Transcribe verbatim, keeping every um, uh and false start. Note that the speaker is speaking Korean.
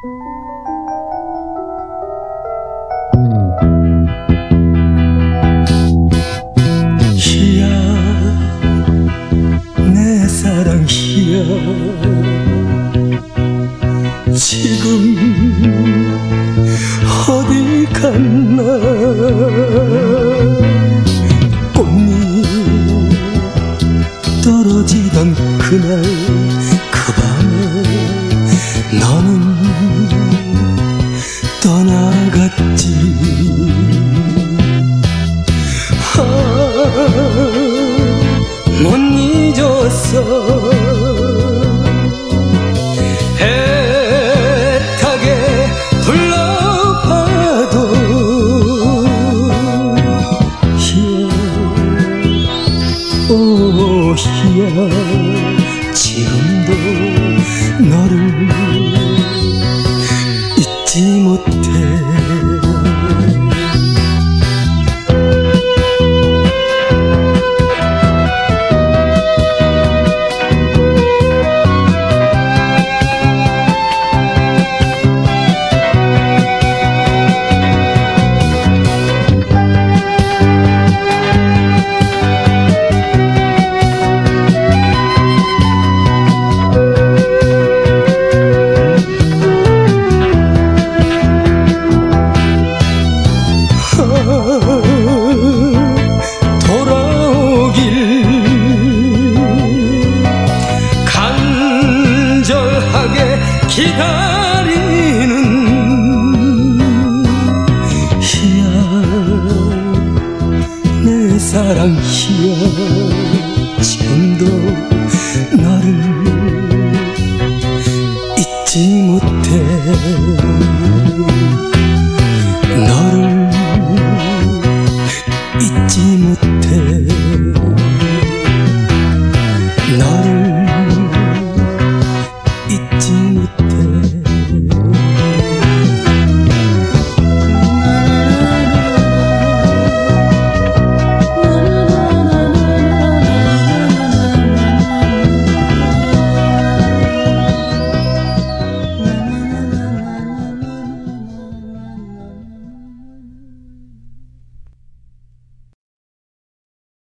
희야 내 사랑 희야 지금 어디 갔나 꽃잎 떨어지던 그날 그 밤에 너는 떠나갔지. 아, 못 잊었어. 애타게 불러봐도 희야 오 희야 지금도 너를 잊지 못해. 돌아오길 간절하게 기다리는 희야 내 사랑 희야 지금도 너를 잊지 못해.